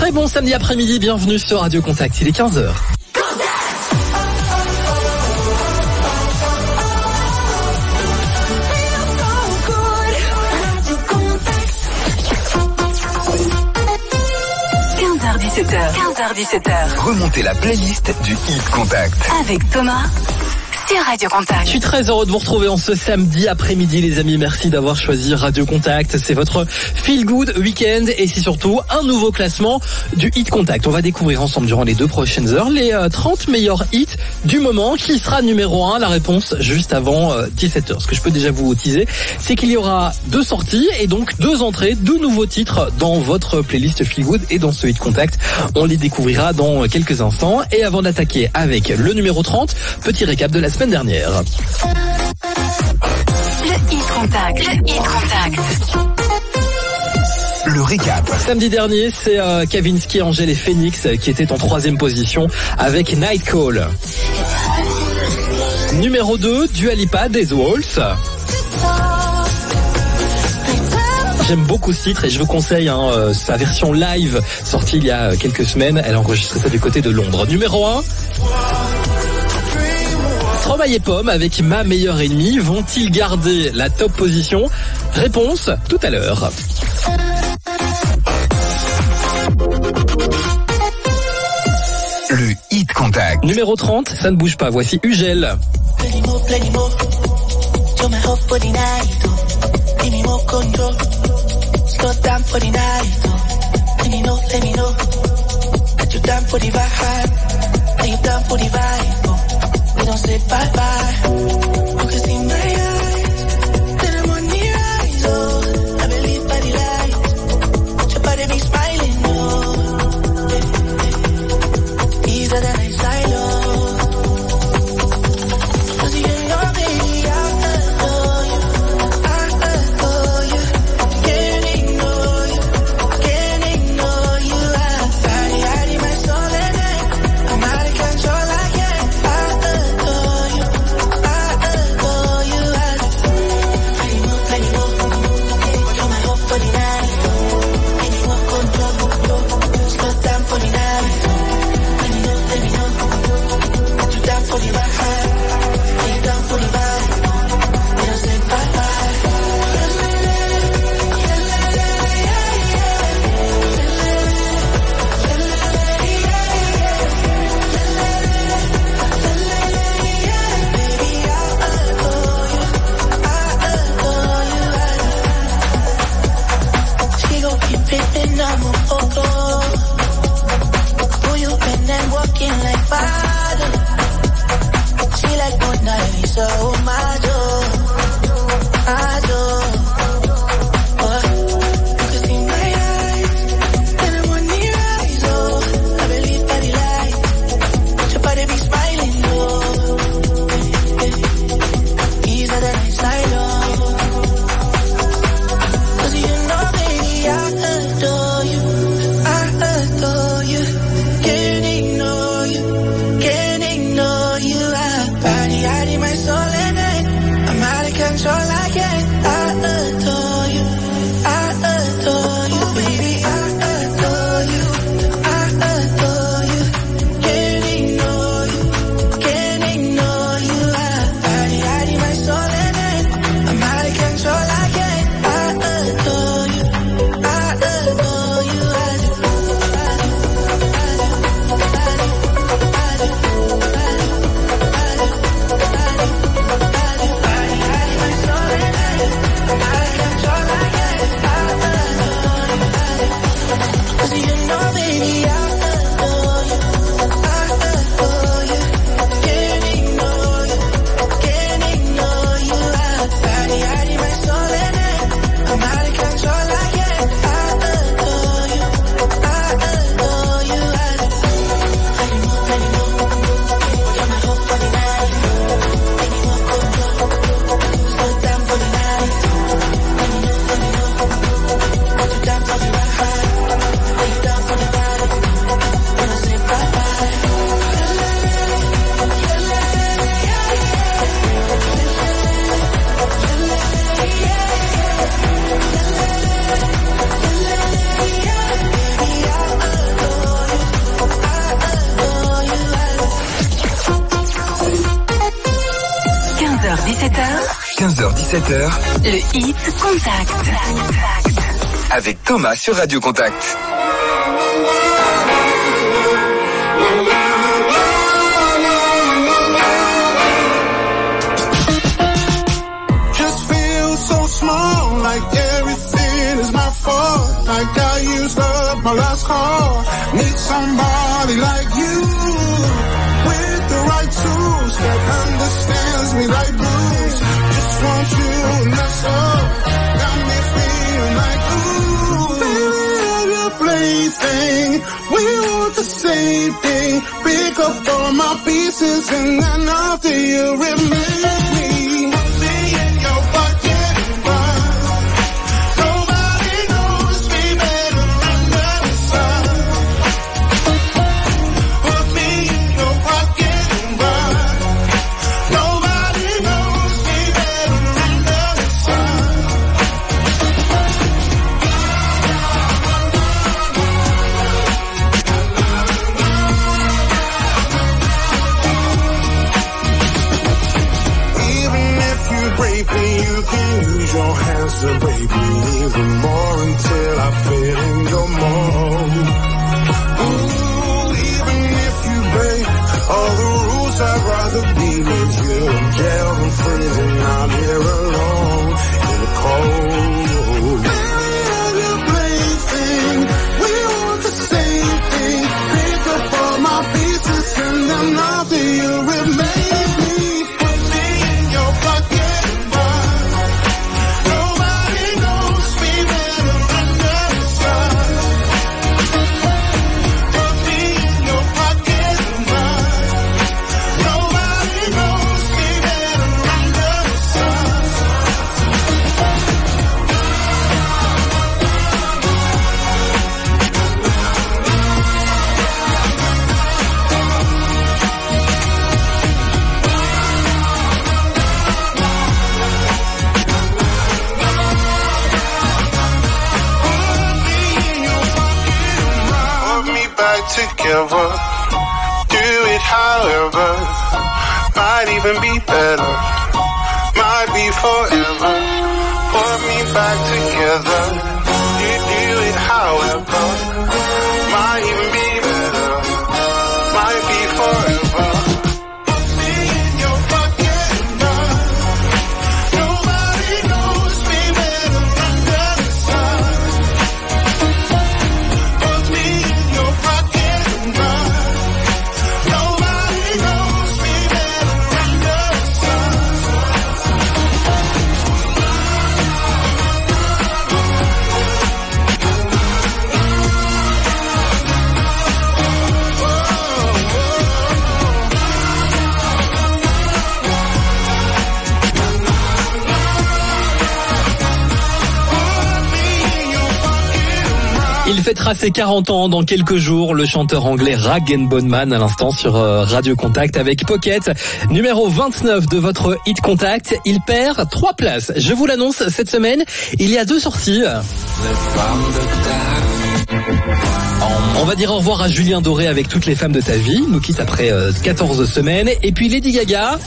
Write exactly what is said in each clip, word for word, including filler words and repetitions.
Très bon samedi après-midi, bienvenue sur Radio Contact, il est quinze heures. quinze heures dix-sept heures. quinze heures dix-sept heures. Remontez la playlist du Hit Contact. Avec Thomas. Sur Radio Contact. Je suis très heureux de vous retrouver en ce samedi après-midi, les amis. Merci d'avoir choisi Radio Contact. C'est votre Feel Good Weekend et c'est surtout un nouveau classement du Hit Contact. On va découvrir ensemble durant les deux prochaines heures les trente meilleurs hits du moment. Qui sera numéro un? La réponse juste avant dix-sept heures. Ce que je peux déjà vous teaser, c'est qu'il y aura deux sorties et donc deux entrées, deux nouveaux titres dans votre playlist Feel Good et dans ce Hit Contact. On les découvrira dans quelques instants. Et avant d'attaquer avec le numéro trente, petit récap de la semaine dernière. Le Hit Contact. Le Hit Contact. Le récap. Samedi dernier, c'est euh, Kavinsky, Angèle et Phoenix euh, qui étaient en troisième position avec Night Call. Numéro deux, Dua Lipa, Des Walls. J'aime beaucoup ce titre et je vous conseille hein, euh, sa version live sortie il y a quelques semaines. Elle a enregistré ça du côté de Londres. Numéro un, Stromae et Pomme avec Ma meilleure ennemie. Vont-ils garder la top position? Réponse tout à l'heure. Le Hit Contact. Numéro trente, ça ne bouge pas. Voici Ugel. Don't say bye bye. You can see my eyes, that I'm on your eyes. Oh, I believe by the light. Your body be smiling, oh. These are the nights I love. Cause you know, baby, I adore you. I adore you. Can't ignore you. Can't ignore you. I body, I need my soul and I, I'm out of control. I can't. So my door, I door. Oh, you can see my eyes, and I'm on your eyes. Oh, I believe by the light. Your body be smiling, oh. These are the nights I love. Cause you know, baby, I adore you. I adore you. Can't ignore you. Can't ignore you. I body, I need my soul and I, I'm out of control. I can't. I adore you. I adore you, baby. I adore you. I adore you. Can't ignore you. Can't ignore you. I body, I need my soul and I, I'm out of control. I can't. I adore you. I adore you. I do. I do. I do. I do. I do. I do. dix-sept heures. Le Hit Contact. Avec Thomas sur Radio Contact. Small, like everything is my fault. Like I used up my last call. Need somebody like you with the right tools that understands me like blues. Just want you and that's all. Got me feeling like ooh. Baby, I'm your plaything. We want the same thing. Pick up all my pieces and then after you remain me. Your hands to break me even more until I fit in your mold. Ooh, even if you break all the rules, I'd rather be with you in jail than freezing out here alone in the cold. Baby, I'm your plaything. We want the same thing. Pick up all my pieces and then after you remain me. Put me in your pocket. Together, do it however, might even be better, might be forever, put me back together, you do it however, might even be better, might be forever. Put me in your pocket now, nobody knows me better under the sun. Put me in your pocket. Il fêtera ses quarante ans dans quelques jours, le chanteur anglais Rag and Bone Man à l'instant sur Radio Contact avec Pocket, numéro vingt-neuf de votre Hit Contact. Il perd trois places. Je vous l'annonce, cette semaine, il y a deux sorties. On va dire au revoir à Julien Doré avec Toutes les femmes de ta vie. Il nous quitte après quatorze semaines. Et puis Lady Gaga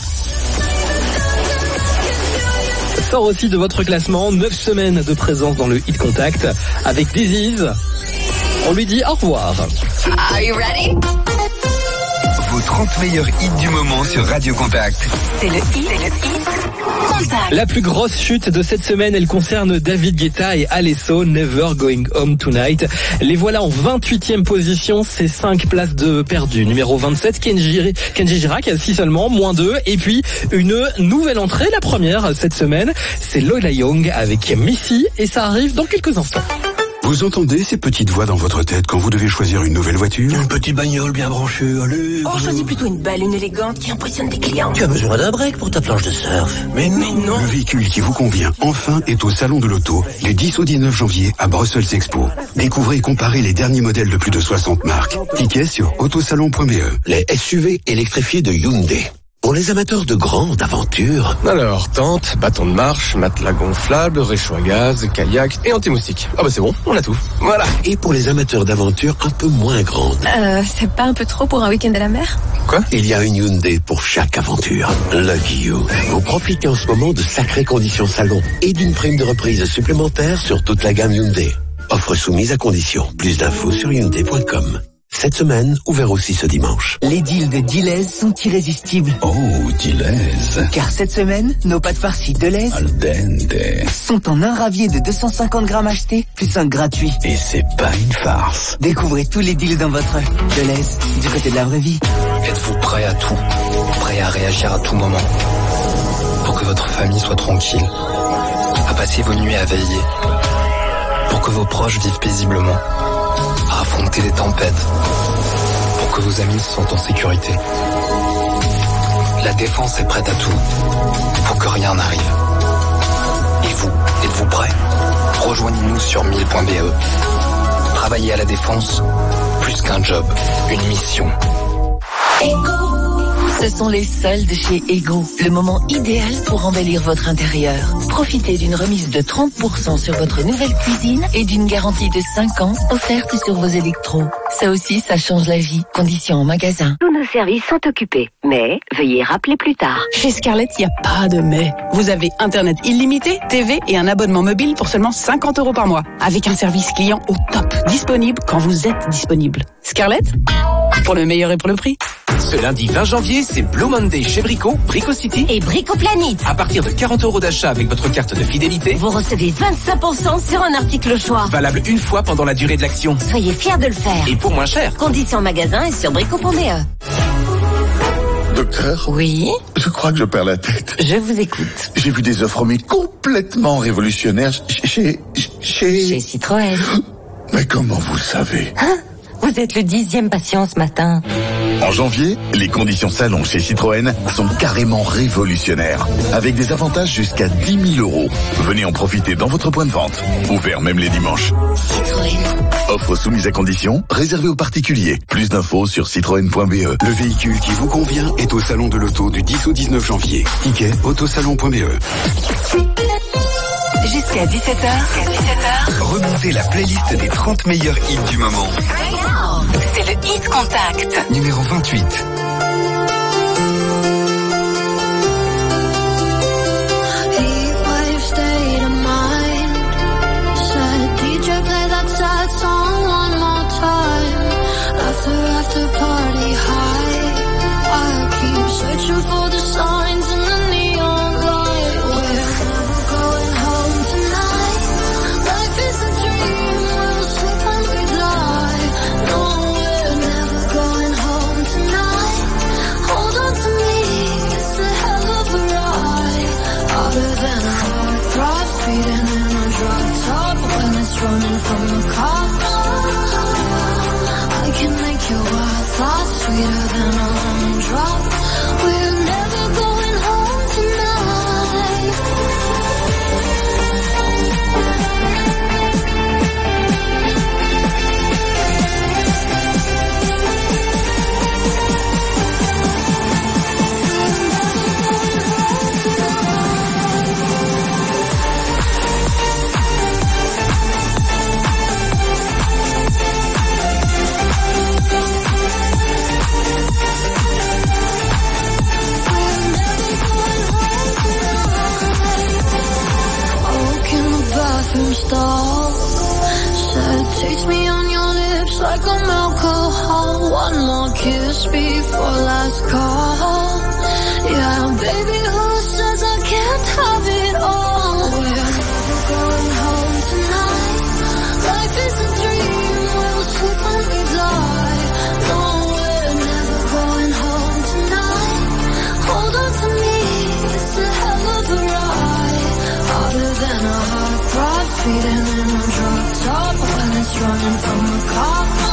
sort aussi de votre classement, neuf semaines de présence dans le Hit Contact avec This Is. On lui dit au revoir. Are you ready? Vos trente meilleurs hits du moment sur Radio Contact. C'est le Hit, c'est le Hit Contact. La plus grosse chute de cette semaine, elle concerne David Guetta et Alesso, Never Going Home Tonight. Les voilà en vingt-huitième position, c'est cinq places de perdu. Numéro vingt-sept, Kenji, Kenji Girac, six seulement, moins deux. Et puis, une nouvelle entrée, la première cette semaine, c'est Lola Young avec Missy, et ça arrive dans quelques instants. Vous entendez ces petites voix dans votre tête quand vous devez choisir une nouvelle voiture? Une petite bagnole bien branchée, allez. On choisit plutôt une belle, une élégante qui impressionne des clients. Tu as besoin d'un break pour ta planche de surf. Mais non, non. Le véhicule qui vous convient, enfin, est au Salon de l'Auto, les dix au dix-neuf janvier à Brussels Expo. Découvrez et comparez les derniers modèles de plus de soixante marques. Tickets sur autosalon point b e. Les S U V électrifiés de Hyundai. Pour les amateurs de grandes aventures... Alors, tente, bâton de marche, matelas gonflable, réchaud à gaz, kayak et anti-moustique. Ah bah c'est bon, on a tout. Voilà. Et pour les amateurs d'aventures un peu moins grandes... Euh, c'est pas un peu trop pour un week-end à la mer? Quoi? Il y a une Hyundai pour chaque aventure. Lucky You. Vous profitez en ce moment de sacrées conditions salon et d'une prime de reprise supplémentaire sur toute la gamme Hyundai. Offre soumise à condition. Plus d'infos sur hyundai point com. Cette semaine, ouvert aussi ce dimanche. Les deals de Deleuze sont irrésistibles. Oh, Deleuze. Car cette semaine, nos pâtes farcies Deleuze Al dente. sont en un ravier de deux cent cinquante grammes achetés, plus un gratuit. Et c'est pas une farce. Découvrez tous les deals dans votre Deleuze, du côté de la vraie vie. Êtes-vous prêt à tout? Prêt à réagir à tout moment? Pour que votre famille soit tranquille? À passer vos nuits à veiller? Pour que vos proches vivent paisiblement? À affronter les tempêtes? Pour que vos amis se sentent en sécurité? La Défense est prête à tout pour que rien n'arrive. Et vous, êtes-vous prêts? Rejoignez-nous sur mille point b e. Travailler à la Défense, plus qu'un job, une mission. Ce sont les soldes chez Ego, le moment idéal pour embellir votre intérieur. Profitez d'une remise de trente pour cent sur votre nouvelle cuisine et d'une garantie de cinq ans offerte sur vos électros. Ça aussi, ça change la vie. Conditions en magasin. Tous nos services sont occupés, mais veuillez rappeler plus tard. Chez Scarlett, il n'y a pas de mais. Vous avez Internet illimité, T V et un abonnement mobile pour seulement cinquante euros par mois. Avec un service client au top, disponible quand vous êtes disponible. Scarlett, pour le meilleur et pour le prix. Ce lundi vingt janvier, c'est Blue Monday chez Brico, Brico City et Brico Planet. À partir de quarante euros d'achat avec votre carte de fidélité, vous recevez vingt-cinq pour cent sur un article au choix. Valable une fois pendant la durée de l'action. Soyez fiers de le faire. Et pour moins cher. Conditions en magasin et sur brico point b e. Docteur? Oui? Je crois que je perds la tête. Je vous écoute. J'ai vu des offres mais complètement révolutionnaires chez... Chez... Chez Citroën. Mais comment vous savez? Hein? Vous êtes le dixième patient ce matin. En janvier, les conditions salon chez Citroën sont carrément révolutionnaires, avec des avantages jusqu'à dix mille euros. Venez en profiter dans votre point de vente, ouvert même les dimanches. Citroën. Offre soumise à condition, réservée aux particuliers. Plus d'infos sur citroën point b e. Le véhicule qui vous convient est au salon de l'auto du dix au dix-neuf janvier. Ticket autosalon point b e. Jusqu'à dix-sept heures. Remontez la playlist des trente meilleurs hits du moment. C'est le Hit Contact. Numéro vingt-huit. Running from the cops, I can make your wild thoughts sweeter than a lemon drop. We're never going home tonight. Stall. Said, taste me on your lips like I'm alcohol. One more kiss before last call. Yeah, baby, who says I can't have it all? We're never going home tonight. Life is a dream, we'll sleep when we die. No, we're never going home tonight. Hold on to me, it's a hell of a ride. Harder than a heart throb, feeding in a drop top when it's running from the cops.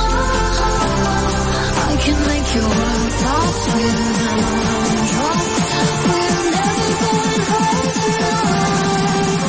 I can make your wild thoughts sweeter than a lemon drop. We're never going home tonight.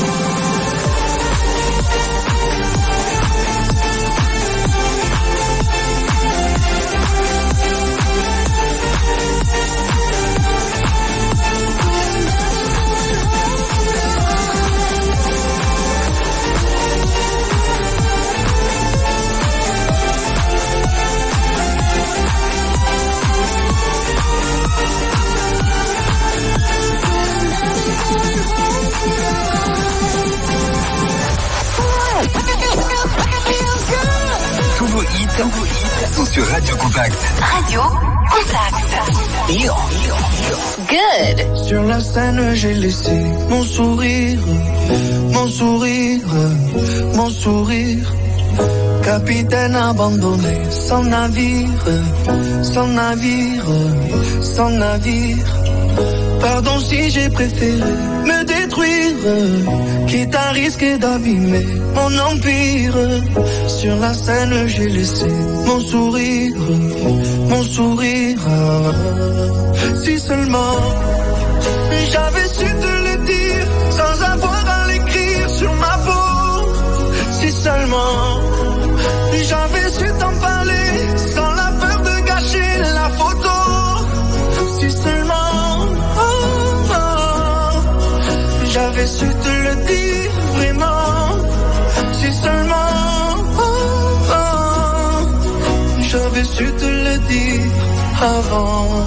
hits sont sur Radio Contact. Radio Contact. Good. Sur la scène, j'ai laissé mon sourire, mon sourire, mon sourire. Capitaine abandonné, sans navire, sans navire, sans navire. Pardon si j'ai préféré me détruire, quitte à risquer d'abîmer mon empire. Sur la scène, j'ai laissé mon sourire, mon sourire. Si seulement j'avais su te le dire, sans avoir à l'écrire sur ma peau. Si seulement j'avais su t'en parler, sans la peur de gâcher la photo. Si seulement oh, oh, j'avais su te le dire vraiment. Si seulement oh, oh, j'avais su te le dire avant.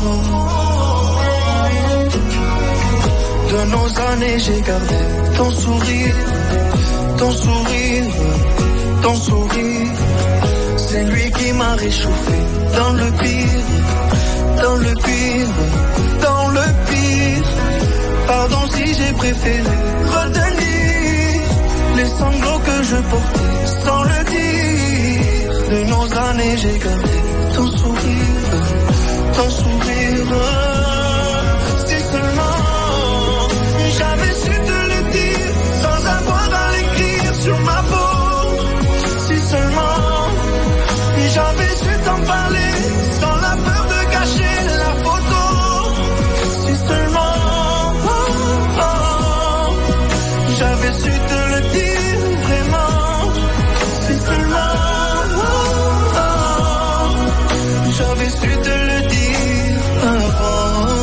De nos années j'ai gardé ton sourire, ton sourire, ton sourire. C'est lui qui m'a réchauffé dans le pire, dans le pire, dans le pire. Pardon si j'ai préféré retenir les sanglots que je portais sans le dire. De nos années j'ai gardé ton sourire, ton sourire. Si seulement j'avais su te le dire, sans avoir à l'écrire sur ma peau. Si seulement j'avais su t'en parler, sans la peur de gâcher la photo. Si seulement oh, oh, j'avais su te le dire vraiment. Si seulement oh, oh, j'avais su te le dire avant.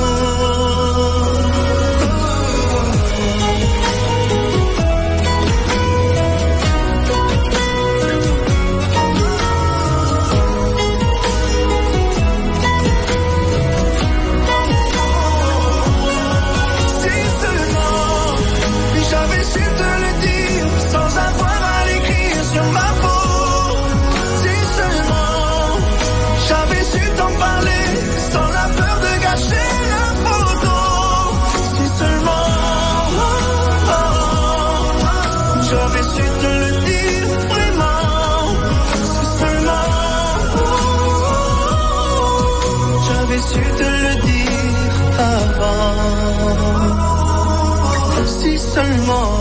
Su te le dire avant. Si seulement.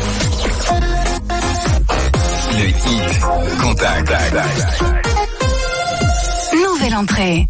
Le hit Contact. Nouvelle entrée.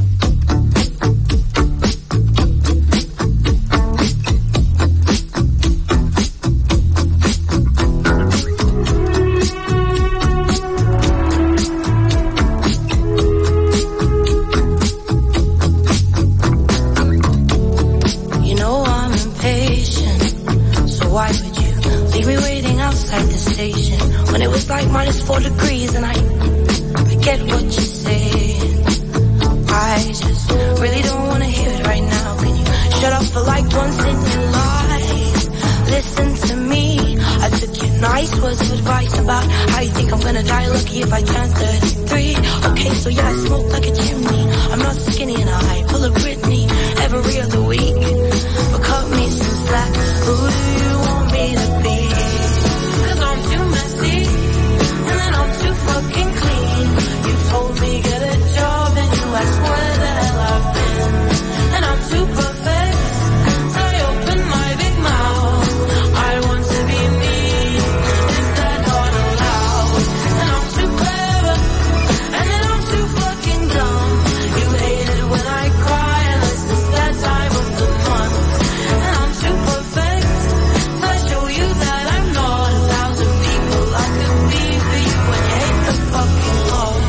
Minus four degrees and I, I get what you're saying. I just really don't want to hear it right now. Can you shut up for like once in your life? Listen to me. I took your nice words of advice about how you think I'm gonna die lucky if I turn thirty-three. Okay, so yeah, I smoke like a chimney. I'm not skinny and I pull a Britney every other week. But cut me some slack. Who do you want me to be? Cause I'm too messy. Fucking clean. You told me get a job and you asked where the hell I've been. And I'm too perfect, so I open my big mouth. I want to be me, is that not allowed? And I'm too clever, and then I'm too fucking dumb. You hate it when I cry unless it's that time of the month. And I'm too perfect, so I show you that I'm not a thousand people I could be for you when you hate the fucking love.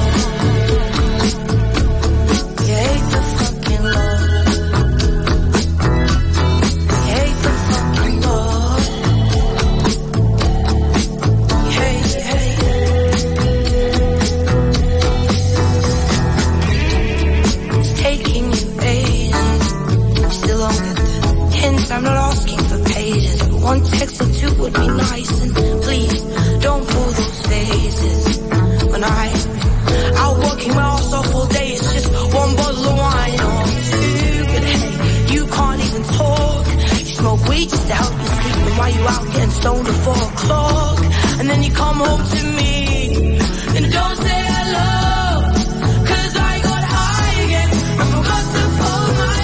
You hate the fucking love. You hate the fucking love. You hate, you hate it. It's taking you ages. You still don't get the hints. I'm not asking for pages, but one text or two would be nice. And please don't pull those faces when I, I out getting stoned at four o'clock. And then you come home to me and don't say hello, cause I got high again and forgot to fold my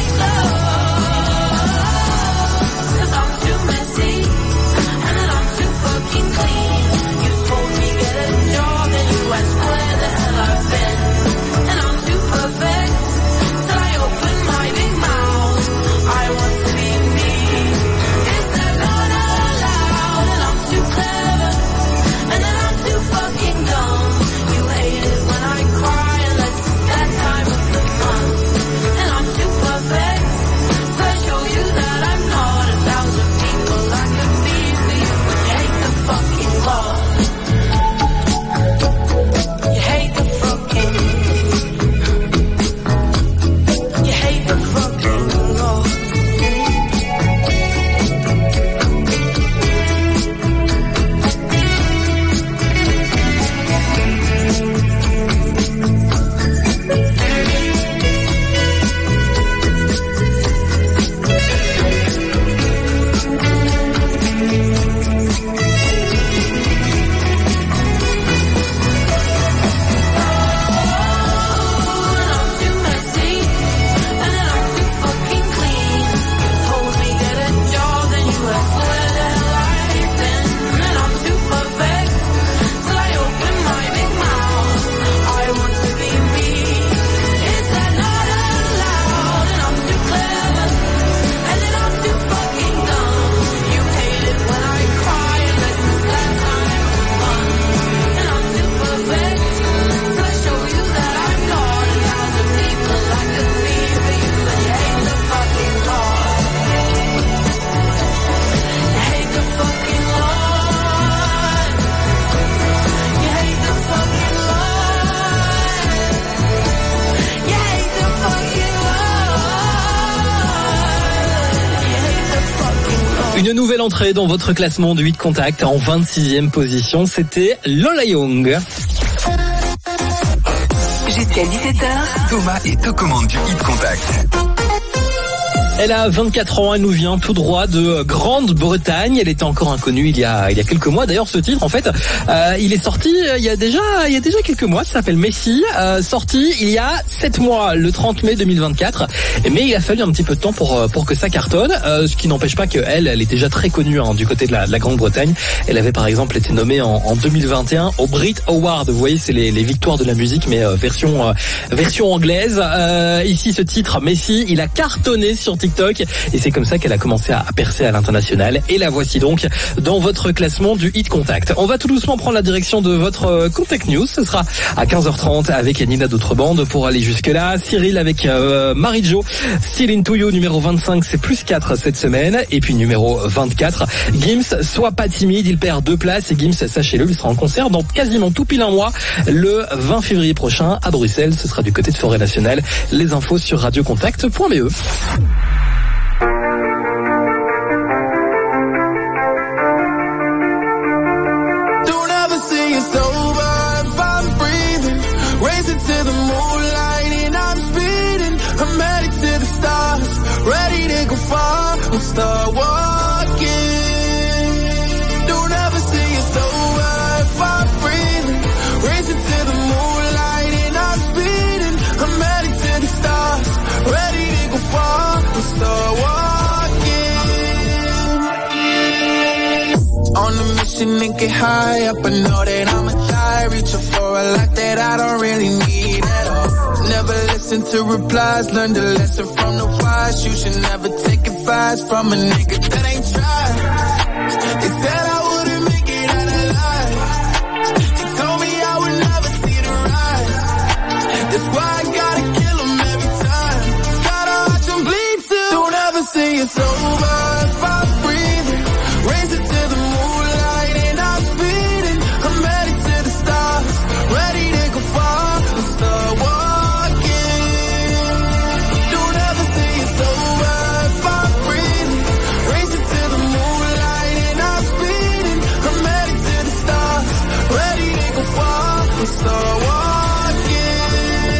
clothes. Cause I'm too messy and then I'm too fucking clean. You told me get a job and you asked where the hell I've been. And I'm too perfect till I open my big mouth. I want to be me. Is that not allowed? And I'm too clever and then I'm too fucking dumb. You hate it when I cry unless it's that time of the month. And I'm too perfect so I show you that I'm not a thousand people I could be for you. But you hate the fucking law. You hate the fucking You hate the fucking law. Une nouvelle entrée dans votre classement du hit contact en vingt-sixième position, c'était Lola Young. Jusqu'à dix-sept heures, Thomas est aux commandes du hit contact. Elle a vingt-quatre ans, elle nous vient tout droit de Grande-Bretagne. Elle était encore inconnue il y a il y a quelques mois. D'ailleurs, ce titre, en fait, euh, il est sorti il y a déjà il y a déjà quelques mois. Ça s'appelle Messi, euh, sorti il y a sept mois, le trente mai deux mille vingt-quatre. Mais il a fallu un petit peu de temps pour pour que ça cartonne. Euh, ce qui n'empêche pas qu'elle, elle est déjà très connue hein, du côté de la, de la Grande-Bretagne. Elle avait par exemple été nommée en, en deux mille vingt et un au Brit Award. Vous voyez, c'est les, les victoires de la musique, mais euh, version euh, version anglaise. Euh, ici, ce titre Messi, il a cartonné sur TikTok et c'est comme ça qu'elle a commencé à percer à l'international. Et la voici donc dans votre classement du hit contact. On va tout doucement prendre la direction de votre Contact News. Ce sera à quinze heures trente avec Nina d'Outre-Bande pour aller jusque là. Cyril avec euh, Marie-Jo. Still Into You numéro vingt-cinq, c'est plus quatre cette semaine. Et puis numéro vingt-quatre, Gims, Sois pas timide, il perd deux places. Et Gims, sachez-le, il sera en concert dans quasiment tout pile un mois, le vingt février prochain à Bruxelles. Ce sera du côté de Forêt Nationale. Les infos sur radiocontact point b e. Start walking. Don't ever say it's over if I'm breathing. Racing to the moonlight and I'm speeding. I'm headed to the stars, ready to go far. We'll start walking. On a mission and get high up. I know that I'ma die, reaching for a lot that I don't really need at all. Never listen to replies, learn the lesson from the wise. You should never take advice from a nigga that ain't tried. They said I wouldn't make it out alive. They told me I would never see the rise. That's why I gotta kill them every time. Gotta watch them bleed too. Don't ever say it's over if I'm breathing. Racing to the moonlight and I'm speeding. I'm headed to the stars, ready to go far. We'll start walking.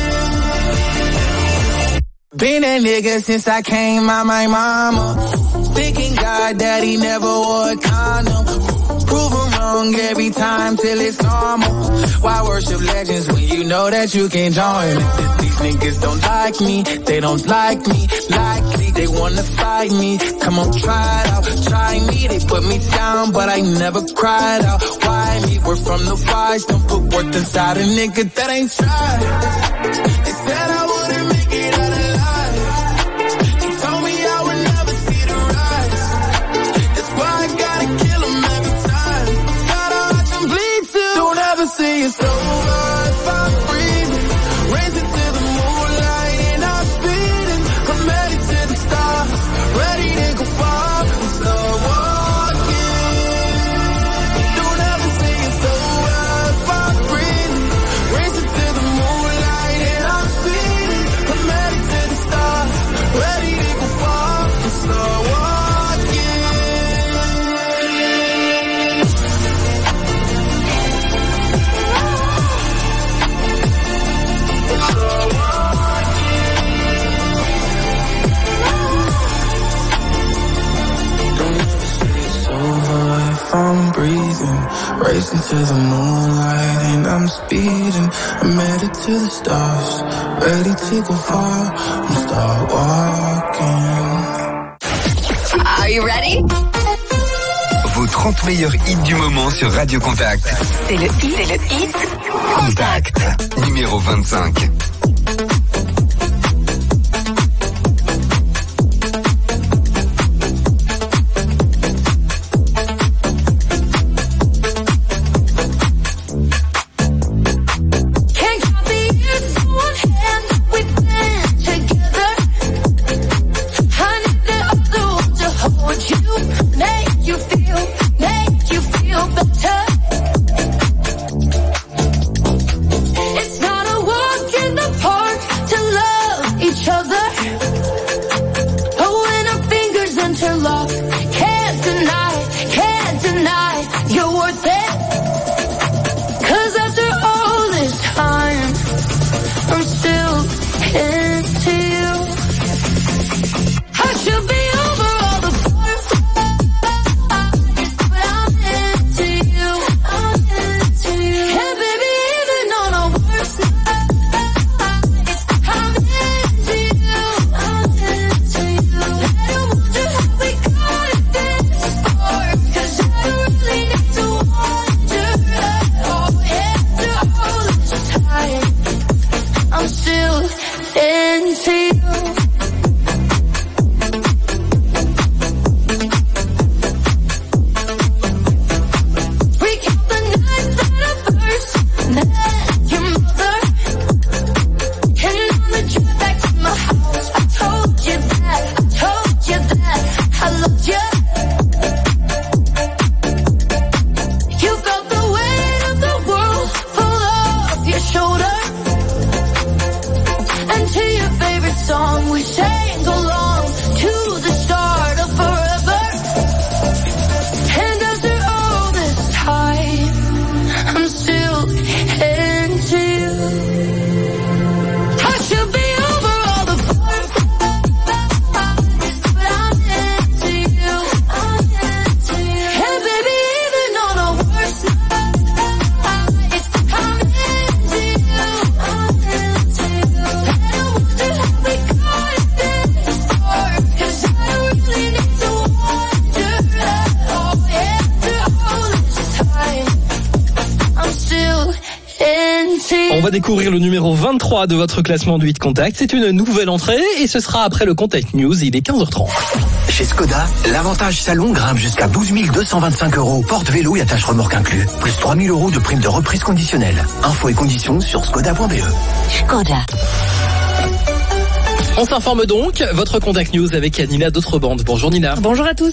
Been that nigga since I came out my mama. Thinking God that he never wore a condom. Prove him wrong every time till it's normal. Why worship legends when you know that you can join? These niggas don't like me, they don't like me. Likely they wanna fight me. Come on, try it out, try me. They put me down, but I never cried out. Why me? We're from the wise. Don't put worth inside a nigga that ain't tried. They said I wouldn't make it out alive. They told me I would never see the rise. That's why I gotta kill them every time. Gotta watch them bleed too. Don't ever say it's over if I'm breathing. Racing to the moonlight and I'm speeding. I'm headed to the stars, ready to go far. I'm slow walking. Don't ever say it's over if I'm breathing. Racing to the moonlight and I'm speeding. I'm headed to the stars, ready to go far. I'm slow walking. I'm breathing, racing to the moonlight and I'm speeding. I'm headed to the stars, ready to go far. I'm start walking. Are you ready? Vos trente meilleurs hits du moment sur Radio Contact. C'est le hit, c'est le hit Contact. Numéro vingt-cinq. It's not a walk in the park to love each other. Oh, when our fingers interlock, can't deny, can't deny you're worth it. 'Cause after all this time, I'm still into you. I should be over all the butterflies, but I'm into you. I'm into you. And baby, even on our worst nights, I'm into you. I'm into you. And I wonder how we got it this far, 'cause I really need to wonder at all. After all this time, I'm still into you. Recount the night that I first met your mother. And on the drive back to my house, I told you that, I told you that I loved you. You felt the weight of the world fall off your shoulder. And to your favorite song we sang along to the start of forever. And after all this time, I'm still into you. I should be over all the butterflies, but I'm into you. I'm into you. And baby, even on our worst nights, I'm into you. I'm into you. And I wonder how we got it this far, 'cause I really need to wonder at all. After all this time, I'm still into you. On va découvrir le numéro vingt-trois de votre classement du Hit Contact. C'est une nouvelle entrée et ce sera après le Contact News. Il est quinze heures trente. Chez Skoda, l'avantage salon grimpe jusqu'à douze mille deux cent vingt-cinq euros. Porte-vélo et attache-remorque inclus. Plus trois mille euros de prime de reprise conditionnelle. Infos et conditions sur skoda point b e. Skoda. On s'informe donc, votre Contact News avec Nina d'Autrebandes. Bonjour Nina. Bonjour à tous.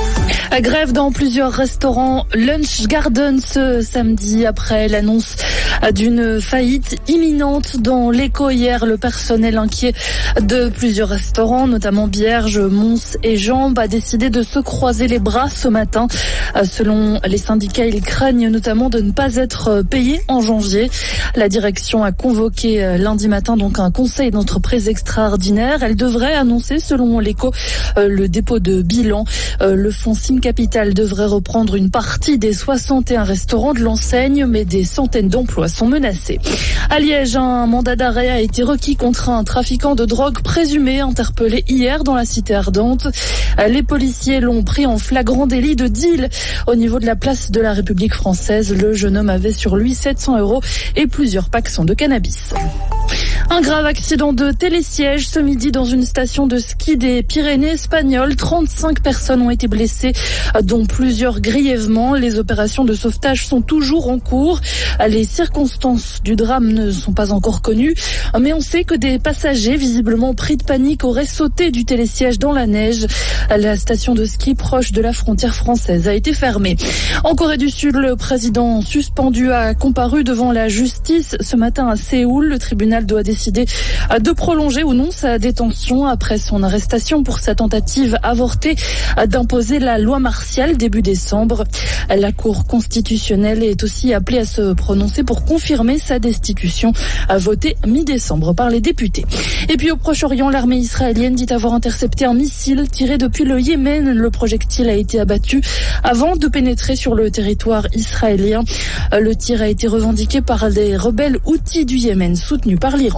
Grève dans plusieurs restaurants Lunch Garden ce samedi après l'annonce d'une faillite imminente dans l'Écho hier. Le personnel inquiet de plusieurs restaurants, notamment Bierge, Mons et Jambes, a décidé de se croiser les bras ce matin. Selon les syndicats, ils craignent notamment de ne pas être payés en janvier. La direction a convoqué lundi matin donc un conseil d'entreprise extraordinaire. Elle devrait annoncer, selon l'Écho, le dépôt de bilan. Le fonds Sim Capital devrait reprendre une partie des soixante et un restaurants de l'enseigne, mais des centaines d'emplois sont menacés. À Liège, un mandat d'arrêt a été requis contre un trafiquant de drogue présumé interpellé hier dans la cité ardente. Les policiers l'ont pris en flagrant délit de deal au niveau de la place de la République française. Le jeune homme avait sur lui sept cents euros et plusieurs paxons de cannabis. Un grave accident de télésiège ce midi dans une station de ski des Pyrénées espagnoles. trente-cinq personnes ont été blessées, dont plusieurs grièvement. Les opérations de sauvetage sont toujours en cours. Les circonstances du drame ne sont pas encore connues, mais on sait que des passagers, visiblement pris de panique, auraient sauté du télésiège dans la neige. La station de ski proche de la frontière française a été fermée. En Corée du Sud, le président suspendu a comparu devant la justice ce matin à Séoul. Le tribunal doit décider de prolonger ou non sa détention après son arrestation pour sa tentative avortée d'imposer la loi martiale début décembre. La Cour constitutionnelle est aussi appelée à se prononcer pour confirmer sa destitution, votée mi-décembre par les députés. Et puis au Proche-Orient, l'armée israélienne dit avoir intercepté un missile tiré depuis le Yémen. Le projectile a été abattu avant de pénétrer sur le territoire israélien. Le tir a été revendiqué par des rebelles houthis du Yémen soutenus par l'Iran.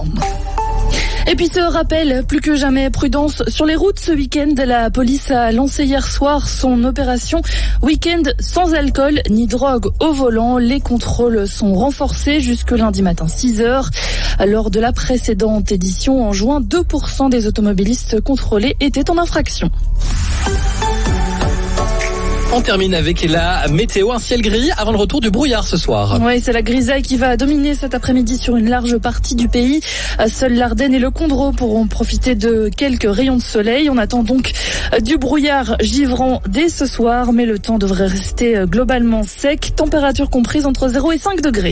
Et puis ce rappel, plus que jamais prudence sur les routes ce week-end. La police a lancé hier soir son opération Week-end sans alcool ni drogue au volant. Les contrôles sont renforcés jusque lundi matin six heures. Lors de la précédente édition, en juin, deux pour cent des automobilistes contrôlés étaient en infraction. On termine avec la météo, un ciel gris avant le retour du brouillard ce soir. Oui, c'est la grisaille qui va dominer cet après-midi sur une large partie du pays. Seuls l'Ardenne et le Condro pourront profiter de quelques rayons de soleil. On attend donc du brouillard givrant dès ce soir, mais le temps devrait rester globalement sec. Température comprise entre zéro et cinq degrés.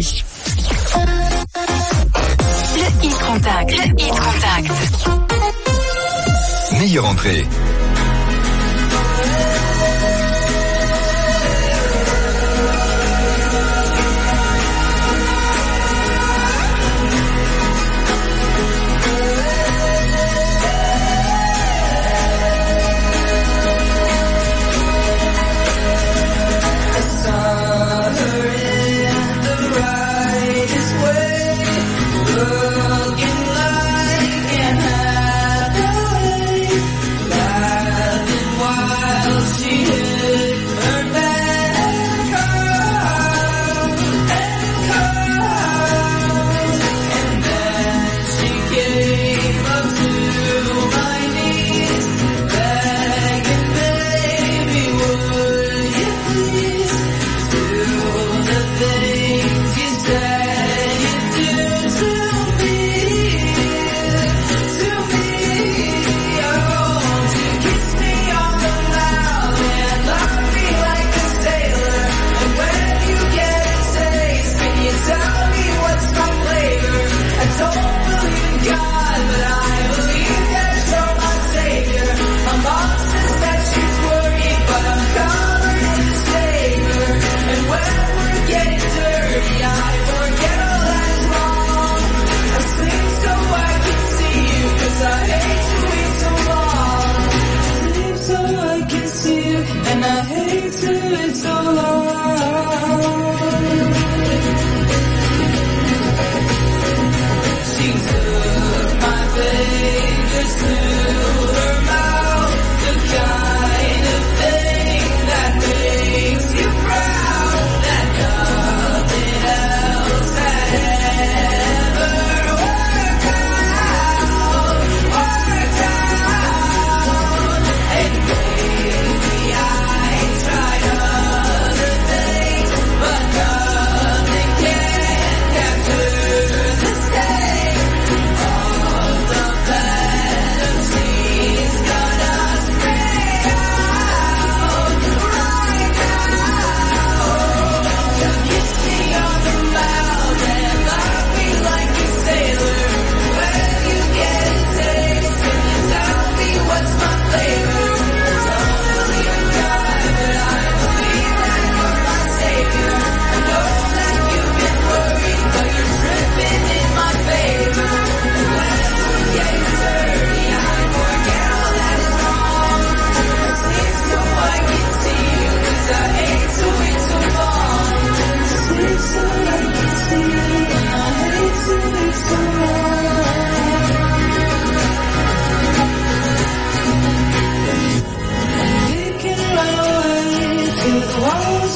Le Hit Contact. Le Hit Contact. Meilleure entrée. Looking like an hideaway.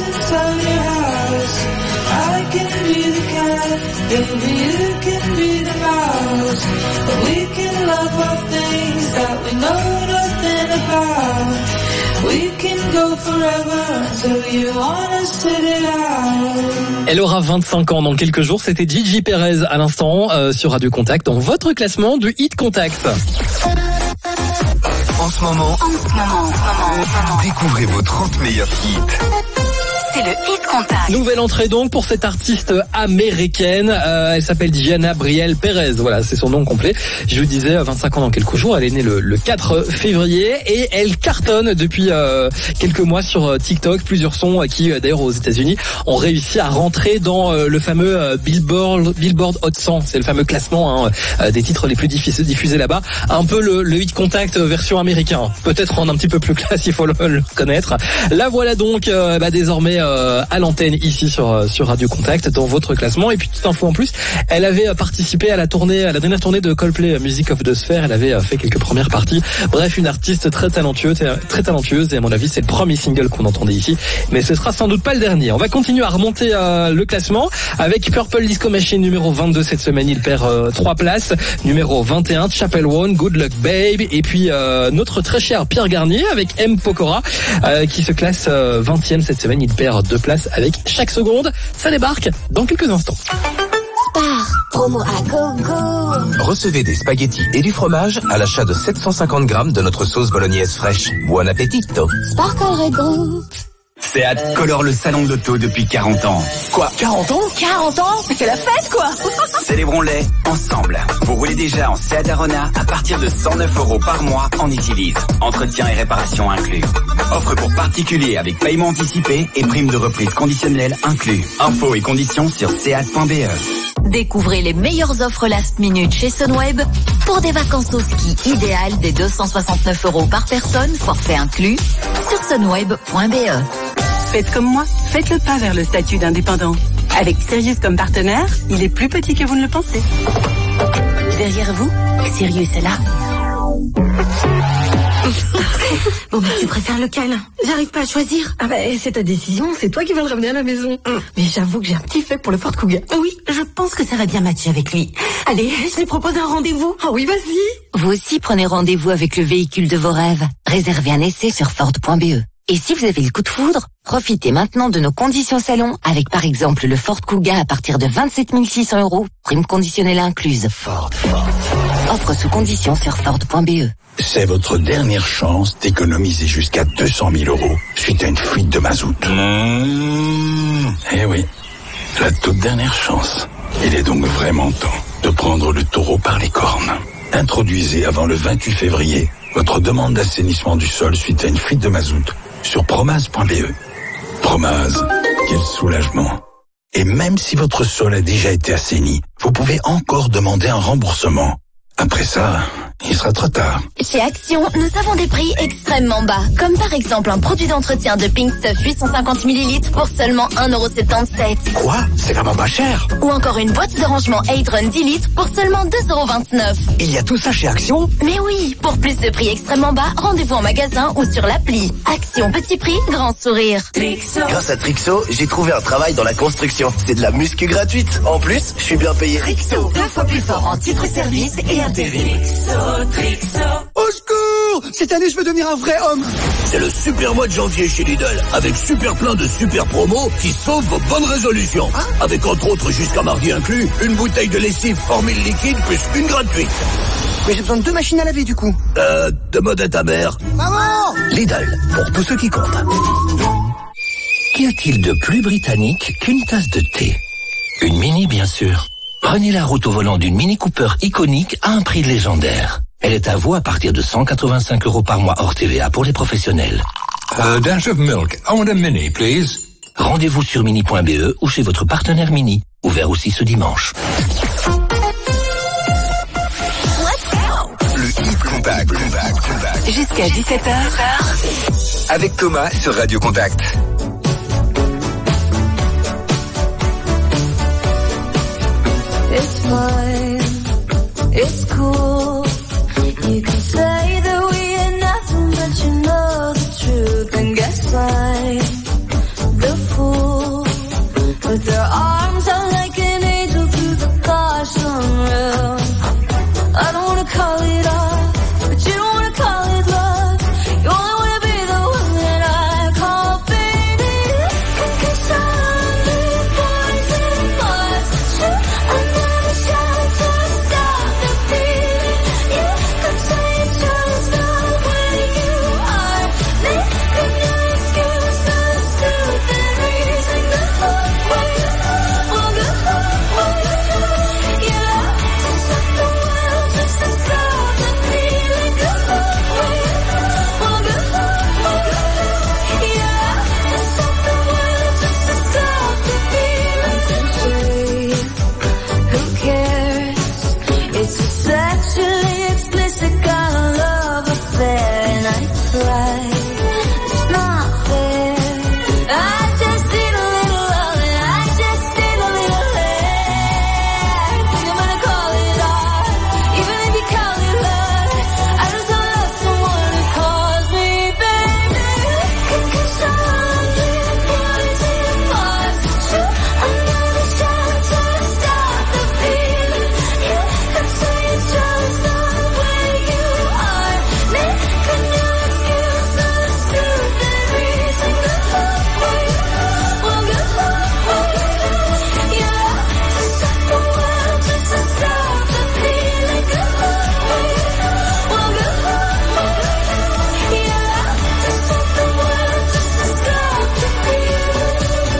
inside your house. I can be the cat, and you can be the mouse. And we can love all things that we know nothing about. We can go forever until you wanna sit it out. Elle aura vingt-cinq ans dans quelques jours. C'était Gigi Perez à l'instant euh, sur Radio Contact dans votre classement du Hit Contact. En ce moment, En ce moment, en ce moment, découvrez vos trente meilleurs hits. c'est le Hit Contact. Nouvelle entrée donc pour cette artiste américaine. Euh, elle s'appelle Diana Brielle Perez. Voilà, c'est son nom complet. Je vous disais, vingt-cinq ans dans quelques jours. Elle est née le, le quatre février et elle cartonne depuis euh, quelques mois sur TikTok. Plusieurs sons qui, d'ailleurs, aux États-Unis, ont réussi à rentrer dans euh, le fameux euh, Billboard, Billboard Hot cent. C'est le fameux classement hein, euh, des titres les plus diffusés, diffusés là-bas. Un peu le, le Hit Contact version américain. Peut-être en un petit peu plus classe, il faut le, le connaître. La voilà donc euh, bah, désormais euh, à l'antenne ici sur sur Radio Contact dans votre classement. Et puis toute info en plus, elle avait participé à la tournée, à la dernière tournée de Coldplay Music of the Sphere. Elle avait fait quelques premières parties. Bref, une artiste très talentueuse, très talentueuse. Et à mon avis, c'est le premier single qu'on entendait ici. Mais ce sera sans doute pas le dernier. On va continuer à remonter euh, le classement avec Purple Disco Machine numéro vingt-deux cette semaine. Il perd euh, trois places. Numéro vingt et un, Chapel One, Good Luck Babe. Et puis euh, notre très cher Pierre Garnier avec M. Pokora euh, qui se classe euh, vingtième cette semaine. Il perd deux places avec Chaque Seconde. Ça débarque dans quelques instants. Spar, promo à gogo. Recevez des spaghettis et du fromage à l'achat de sept cent cinquante grammes de notre sauce bolognaise fraîche. Buon appetito. Sparkle Group. Seat colore le salon de l'auto depuis quarante ans. Quoi, quarante ans? quarante ans? C'est la fête, quoi. Célébrons-les ensemble. Vous roulez déjà en Seat Arona à partir de cent neuf euros par mois en Easy-Lease. Entretien et réparation inclus. Offre pour particuliers avec paiement anticipé et prime de reprise conditionnelle inclus. Infos et conditions sur seat point b e. Découvrez les meilleures offres last minute chez Sunweb pour des vacances au ski idéales des deux cent soixante-neuf euros par personne, forfait inclus, sur sunweb point b e. Faites comme moi, faites le pas vers le statut d'indépendant. Avec Sirius comme partenaire, il est plus petit que vous ne le pensez. Derrière vous, Sirius est là. Bon, bah, tu préfères lequel? J'arrive pas à choisir. Ah bah, c'est ta décision, c'est toi qui vas le ramener à la maison. Hum. Mais j'avoue que j'ai un petit fait pour le Ford Kuga. Oui, je pense que ça va bien matcher avec lui. Allez, je lui propose un rendez-vous. Ah oui, vas-y. Vous aussi prenez rendez-vous avec le véhicule de vos rêves. Réservez un essai sur ford point b e. Et si vous avez le coup de foudre, profitez maintenant de nos conditions salon avec par exemple le Ford Kuga à partir de vingt-sept mille six cents euros, prime conditionnelle incluse. Ford, Ford. Offre sous conditions sur ford point b e. C'est votre dernière chance d'économiser jusqu'à deux cent mille euros suite à une fuite de mazout. Mmh. Eh oui, la toute dernière chance. Il est donc vraiment temps de prendre le taureau par les cornes. Introduisez avant le vingt-huit février votre demande d'assainissement du sol suite à une fuite de mazout sur promaz point b e. Promaz, quel soulagement. Et même si votre sol a déjà été assaini, vous pouvez encore demander un remboursement. Après ça, il sera trop tard. Chez Action, nous avons des prix extrêmement bas. Comme par exemple un produit d'entretien de Pink Stuff huit cent cinquante millilitres pour seulement un euro soixante-dix-sept. Quoi? C'est vraiment pas cher. Ou encore une boîte de rangement Aidron dix litres pour seulement deux euros vingt-neuf. Il y a tout ça chez Action? Mais oui, pour plus de prix extrêmement bas, rendez-vous en magasin ou sur l'appli. Action, petit prix, grand sourire. Trixo. Grâce à Trixo, j'ai trouvé un travail dans la construction. C'est de la muscu gratuite. En plus, je suis bien payé. Trixo, deux fois plus fort en titre service et intérim. Trixo. Au secours! Cette année, je veux devenir un vrai homme. C'est le super mois de janvier chez Lidl, avec super plein de super promos qui sauvent vos bonnes résolutions. Hein? Avec entre autres, jusqu'à mardi inclus, une bouteille de lessive formule liquide plus une gratuite. Mais j'ai besoin de deux machines à laver du coup. Euh, demande à ta mère. Maman! Lidl, pour tous ceux qui comptent. Qu'y a-t-il de plus britannique qu'une tasse de thé? Une mini, bien sûr. Prenez la route au volant d'une Mini Cooper iconique à un prix légendaire. Elle est à vous à partir de cent quatre-vingt-cinq euros par mois hors T V A pour les professionnels. A dash of milk. I want a mini, please. Rendez-vous sur mini point b e ou chez votre partenaire Mini. Ouvert aussi ce dimanche. Le Hit Contact. Jusqu'à dix-sept heures. Avec Thomas sur Radio Contact. It's fine, it's cool. You can say that we are nothing, but you know the truth. And guess I'm the fool. with their arms out like an angel through the glass sunroof. I don't wanna call it art, but you don't wanna call it love. You only wanna be the one that I call baby. Cause I'm the poison bars. Shoot another shot to stop the feeling. You could say it's just not where you are. Making your excuse for the stupid reason. Go away, well go away. You love to stop the world just to stop the feeling. Go away, well go away. You love to stop the world just to stop the feeling. Who cares? It's a sexually explicit kind of love affair, and I tried. It's not fair. I just need a little love, and I just need a little hair. Think I'm gonna call it art, even if you call it love. I just don't love someone who calls me baby. Cause I'm the poison bars. Shoot another shot to stop the feeling. You could say it's just not where you are. Making your excuse for the stupid reason. Go away, well go away. You love to stop the world just to stop the feeling. Go away, well go away. You love to stop the world just to stop the feeling.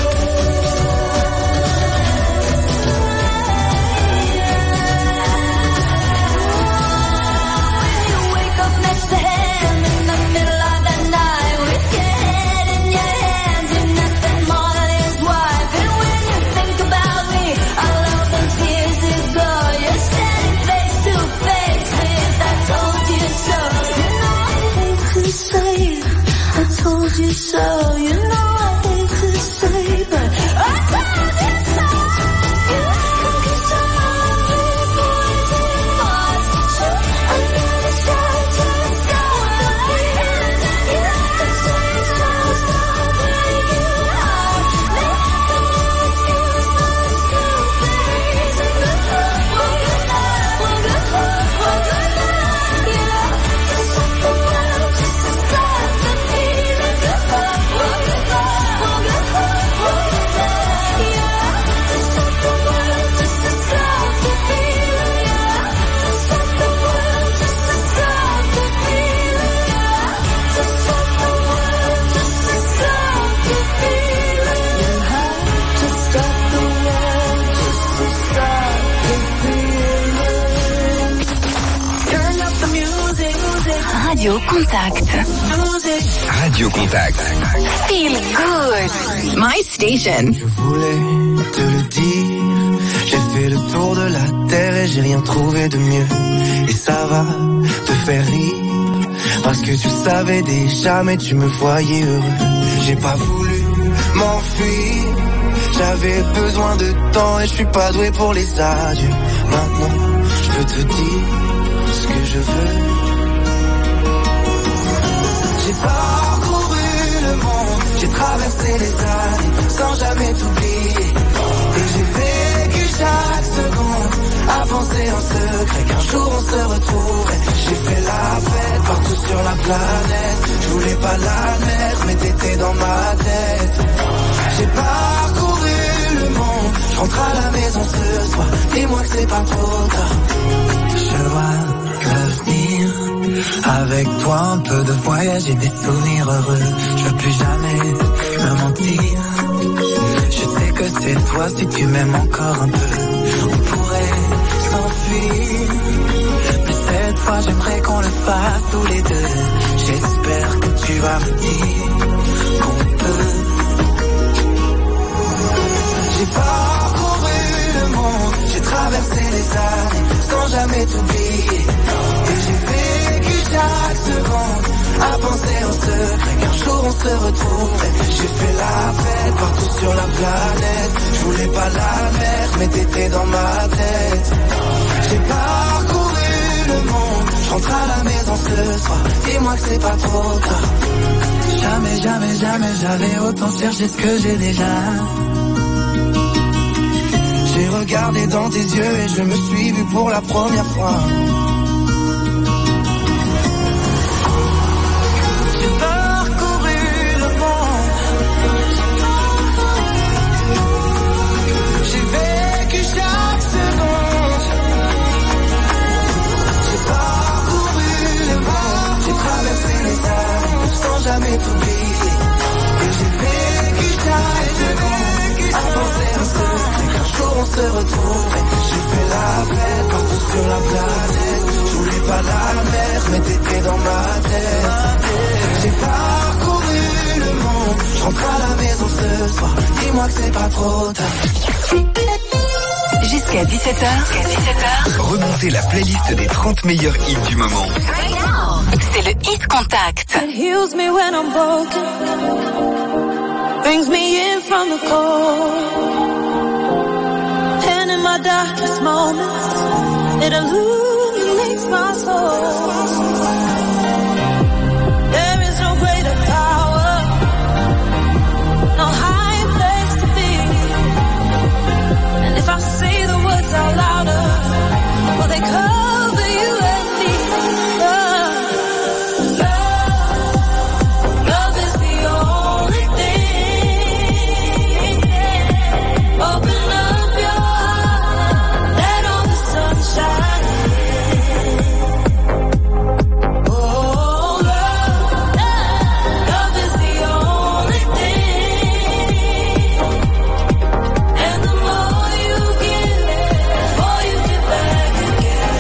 You wake up next to him in the middle of the night with your head in your hands, you're nothing more than his wife. And when you think about me, all of the tears is gone. You're standing face to face with I told you so. You know I hate to say it, I told you so. You know I hate to say, but I told you so. You cause I'm the poison bars. Shoot another shot to stop the feeling. You could say it's just not where you are. Making your excuse for the stupid reason. Go away, well go away. You love to stop the world just to stop the feeling. Go away, well go away. You love to stop the world just to stop the feeling. You love to stop the world just to stop the feeling. You love to stop the world just to stop the feeling. You have to stop the world just to stop the feeling. Turn up the music, music, Radio Contact. music. Radio Contact. Feel good. My station. Je voulais te le dire, j'ai fait le tour de la terre et j'ai rien trouvé de mieux. Et ça va te faire rire, parce que tu savais déjà mais tu me voyais heureux. J'ai pas voulu m'enfuir, j'avais besoin de temps et je suis pas doué pour les adieux. Maintenant, je peux te dire ce que je veux. J'ai parcouru le monde, j'ai traversé les années sans jamais t'oublier. Et j'ai vécu chaque seconde à penser en secret qu'un jour on se retrouverait. J'ai fait la fête partout sur la planète, je voulais pas l'admettre mais t'étais dans ma tête. J'ai parcouru le monde, je rentre à la maison ce soir, dis-moi que c'est pas trop tard. Je vois l'avenir, avec toi un peu de voyage et des souvenirs heureux. Je veux plus jamais me mentir, je sais que c'est toi si tu m'aimes encore un peu. On pourrait s'enfuir, mais cette fois j'aimerais qu'on le fasse tous les deux. J'espère que tu vas me dire qu'on peut. J'ai parcouru le monde, j'ai traversé les années sans jamais t'oublier. Et j'ai vécu chaque seconde à penser en secret qu'un jour on se retrouverait. J'ai fait la fête partout sur la planète, je voulais pas l'admettre mais t'étais dans ma tête. J'ai parcouru le monde, je rentre à la maison ce soir, dis-moi que c'est pas trop tard. Jamais, jamais, jamais j'avais autant cherché ce que j'ai déjà. J'ai regardé dans tes yeux et je me suis vu pour la première fois. J'ai parcouru le monde, j'ai vécu chaque seconde. J'ai parcouru le monde, j'ai traversé les âges sans jamais t'oublier. Et j'ai vécu chaque seconde à penser un seul. Un jour on se retrouverait. J'ai fait la fête partout sur la planète. Je voulais pas la mer, mais t'étais dans ma tête. J'ai parcouru le monde. Je rentre à la maison ce soir. Dis-moi que c'est pas trop tard. Jusqu'à dix-sept heures. Remontez la playlist des trente meilleurs hits du moment. C'est le Hit Contact. It heals me when I'm broken, brings me in from the cold, and in my darkest moments, it illuminates my soul. There is no greater power, no higher place to be, and if I say the words out louder, will they cover you and me? Love, love, love is the only thing. Open up your heart, let all the sunshine in. Oh, love, love is the only thing. And the more you give, the more you get back again.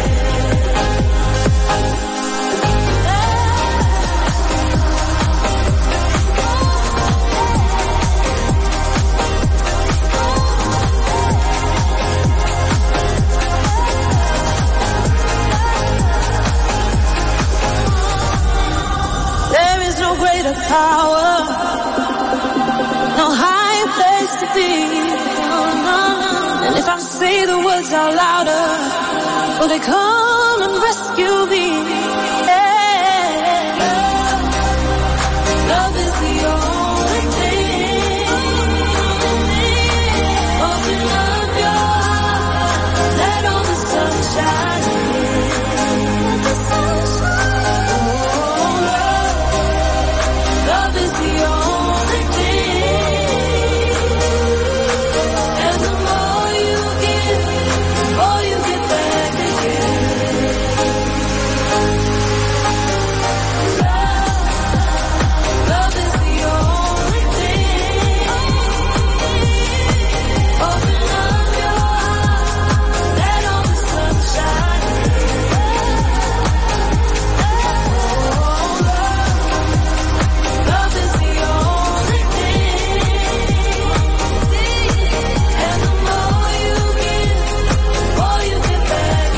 There is no greater power, no higher place to be. No, no, no. And if I say the words out louder, will they come and rescue me? Yeah. Love, love is the only thing. Open up your heart, let all the sunshine in. The sunshine. Oh, love, love is the only thing. And the more you give, the more you get back again. Love, love is the only thing. Open up your heart, let all the sunshine in. Oh, love, love is the only thing. And the more you give, the more you get back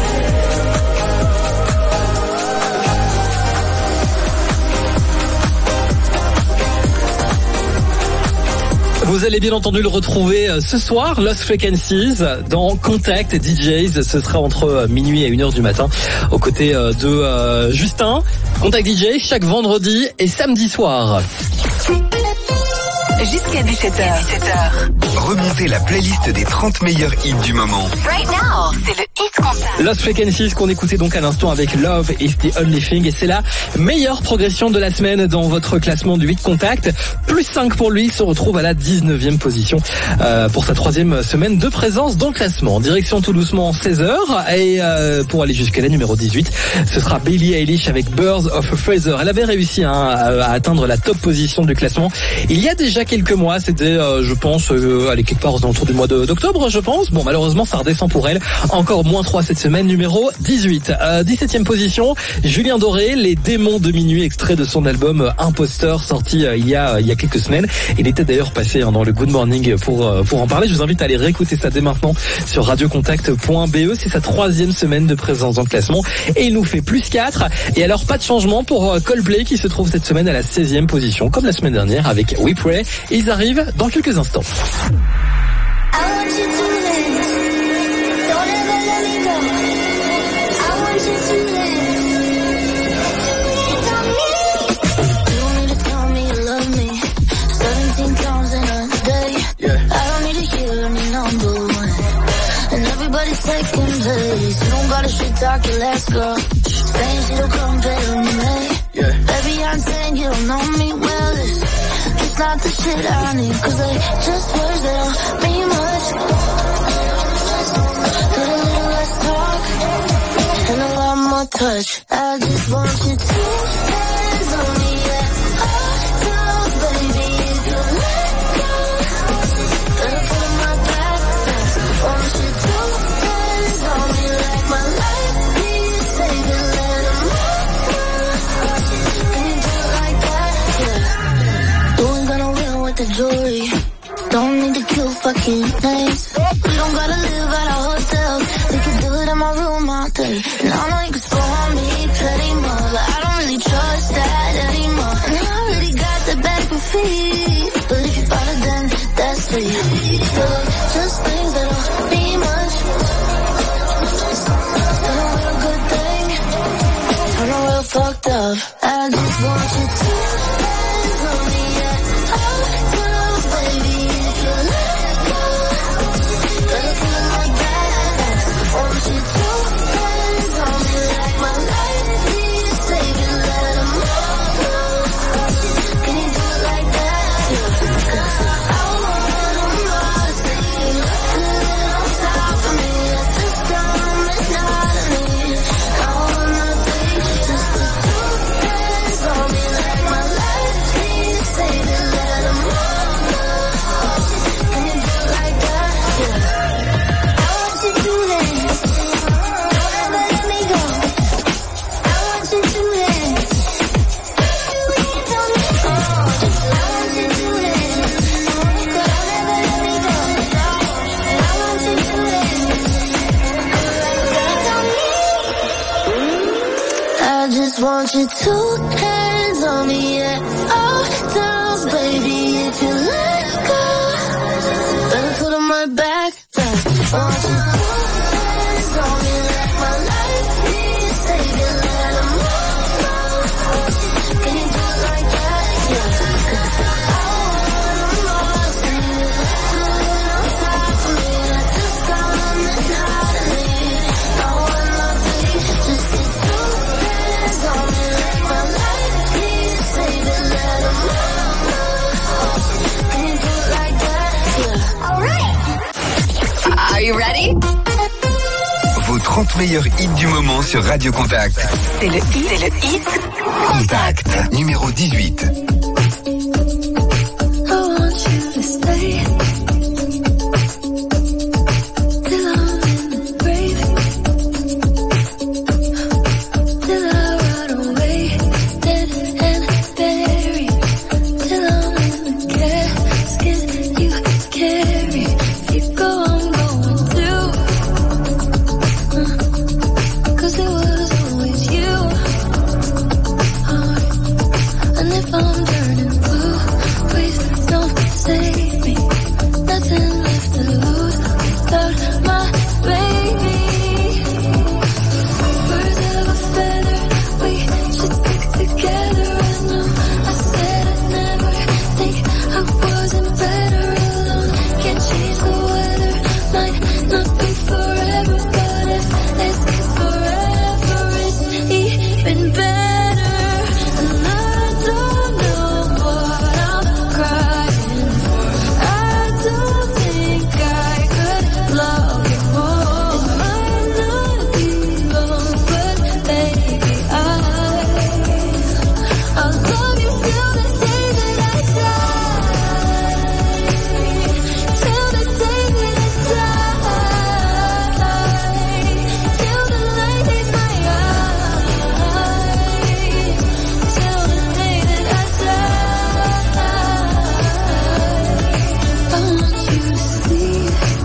Vous allez bien entendu le retrouver euh, ce soir, Lost Frequencies, dans Contact D Js. Ce sera entre euh, minuit et une heure du matin, aux côtés euh, de euh, Justin. Contact D J, chaque vendredi et samedi soir. Jusqu'à dix-sept heures. Remontez la playlist des trente meilleurs hits du moment. Right now, c'est le Hit Contact. Lost Frequencies qu'on écoutait donc à l'instant avec Love is the Only Thing, et c'est la meilleure progression de la semaine dans votre classement du Hit Contact. Plus cinq pour lui, il se retrouve à la dix-neuvième position euh, pour sa troisième semaine de présence dans le classement. Direction tout doucement seize heures, et euh, pour aller jusqu'à la numéro dix-huit, ce sera Billie Eilish avec Birds of a Feather. Elle avait réussi hein, à, à atteindre la top position du classement il y a déjà quelques mois, c'était euh, je pense euh, aller quelque part autour du mois de, d'octobre je pense. Bon, malheureusement ça redescend pour elle, encore moins trois cette semaine, numéro dix-huit. Euh, dix-septième position, Julien Doré, Les Démons de Minuit, extrait de son album euh, Imposteur, sorti euh, il y a il y a quelques semaines. Il était d'ailleurs passé hein, dans le Good Morning pour euh, pour en parler. Je vous invite à aller réécouter ça dès maintenant sur radiocontact point b e. C'est sa troisième semaine de présence dans le classement et il nous fait plus quatre. Et alors pas de changement pour euh, Coldplay qui se trouve cette semaine à la seizième position comme la semaine dernière avec We Pray. Ils arrivent dans quelques instants. seventeen times in a day. Yeah. I don't need a hero, I need number one. second place. You don't gotta shit talk your last girl. Saying she don't come play with me. Yeah. Baby, I'm saying you don't know me well. It's, it's not the shit I need, cause they just words that don't mean much. But a little less talk and a lot more touch. I just want you to hands on me, yeah. Oh, baby, if you let go, better put my back fast. Want you to hands on me like my life. Please save it, let them know. Can you do it like that? Yeah. You ain't gonna win with the jewelry. Don't need to kill fucking names. We don't gotta live at a hotel. We can do it in my room all day. And I know you can spoil me pretty more, but I don't really trust that anymore. And I already got the back for free. But if you bought it, then that's free. So just things that don't mean much. Turn a real good thing, turn a real fucked up. I just want you to hands on me, yeah. Oh, girl, baby, if you let go, better put my back. Want you to hands on me like my life. Please save it, let them know. Can you do it like that? Yeah. I wanna know, say you look on top of me. At this time, it's not me. I wanna be just the two hands on me like my life. Please save it, let them know. Can you do it like that? Yeah. I want you to dance. Don't ever let me go. I want you to dance. Two hands on me. Oh, I want you to dance. Don't ever let me go. I want you to dance. Hands on me. I just want you two hands on me, yeah. Oh, girls, baby, if you let go, better put 'em right back. Want you two hands on me like my life. Please save it, let 'em know. Can you do it like that? Yeah. I wanna know, say you look on top of me. At this time, it's not me. I wanna be just the two hands on me like my life. Please save it, let 'em know. Can you do it like that? Yeah. Alright. Are you ready? Vos trente meilleurs hits du moment sur Radio Contact. C'est le hit, c'est le hit Contact, numéro dix-huit. I want you to stay till I'm in the grave, till I rot away, dead and buried, till I'm in the casket you carry. If you go, I'm going too, uh, 'cause it was always you. Uh, and if I'm turning blue, please don't save me. Nothing left to lose without my baby. Birds of a feather, we should stick together. I know I said I'd never think I wasn't better alone. Can't change the weather, might not be forever, but if it's forever, it's even better. And I don't know what I'm crying for. I don't think I could love you more. It might not be long, but baby, I I'll love you till the day that I die. Till the day that I die. Till the light hits my eyes. Till the day that I die. I want you to see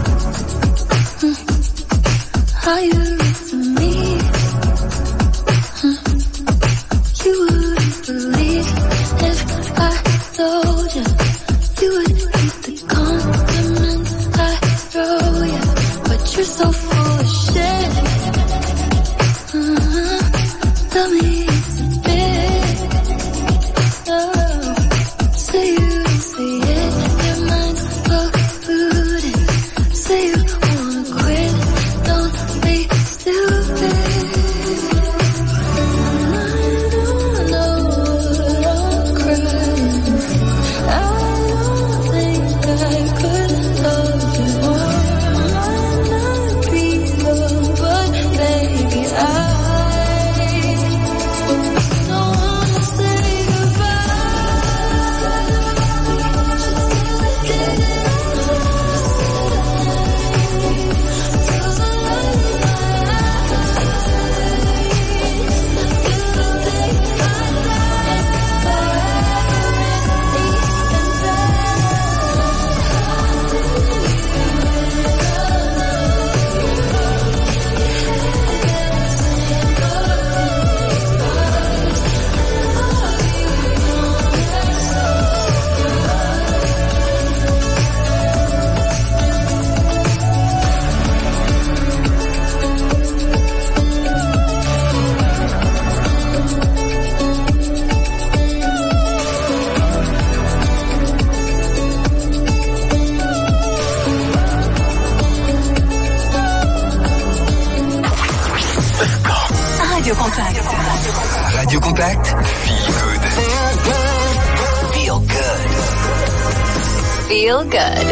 how you look to me. You wouldn't believe if I told you. You would hate the compliments I throw you, but you're so full of shit. Uh-huh. Tell me it's a bit. Oh, say you don't say it. Your mind's polluted. Say you wanna quit. Don't Contact. Feel good. Feel good. Feel good.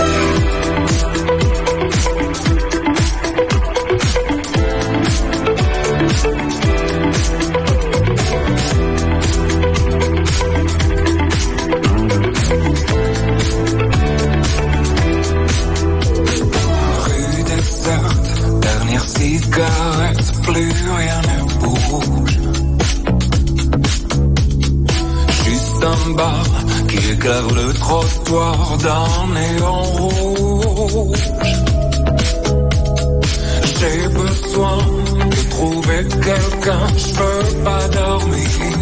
Rue déserte, dernière cigarette, plus rien ne bouge. Juste un bar qui éclaire le trottoir d'un néon rouge. J'ai besoin de trouver quelqu'un, je veux pas dormir.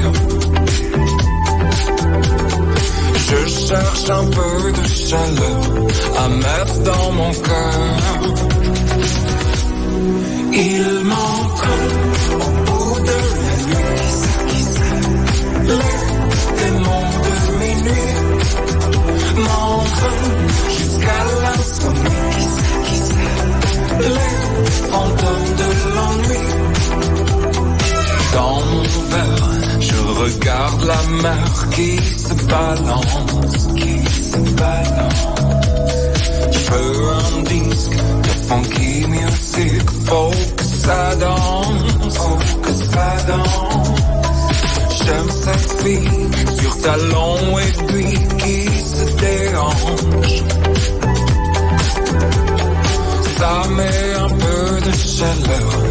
Je cherche un peu de chaleur à mettre dans mon cœur. Il m'entraîne au bout de la nuit. Qui sait, les démons de minuit m'entraînent jusqu'à l'insomnie. Qui sait, qui sait, les fantômes de l'ennui. Dans mon verre, je regarde la mer qui se balance, qui se balance. Je veux un disque de funky music, faut que ça danse, faut que ça danse. J'aime cette fille sur talons aiguilles qui se déhanche. Ça met un peu de chaleur